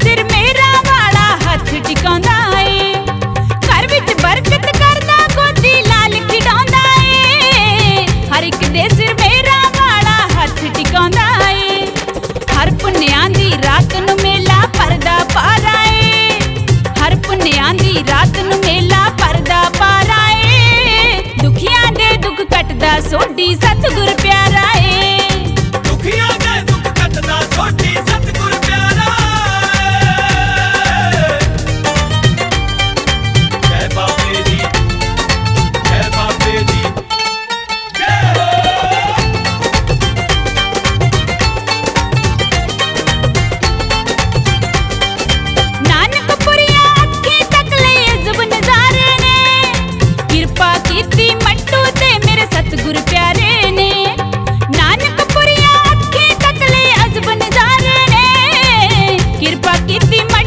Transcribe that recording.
सिर मेरा वाला हथ टिकाउंदा ए घर विच बरकत करदा गोदी लाल खिडाउंदा ए हर एक दे सिर मेरा वाला हथ टिकाउंदा ए हर पुन्नियां दी रात नूं मेला परदा पारा ए हर पुन्नियां दी रात नूं मेला परदा पारा ए दुखियां दे दुख कटदा सोडी सतगुर प्यारा ए दुखियां दे दुख कटदा सोडी सतगुर प्यारा जय बाबे दी जय बाबे दी जय हो नानकपुरिया अखी तक ले अजब नजारे ने किरपा कीती मट्टू ते मेरे सतगुर प्यारे ने नानकपुरिया अखी तक ले अजब नजारे ने किरपा कीती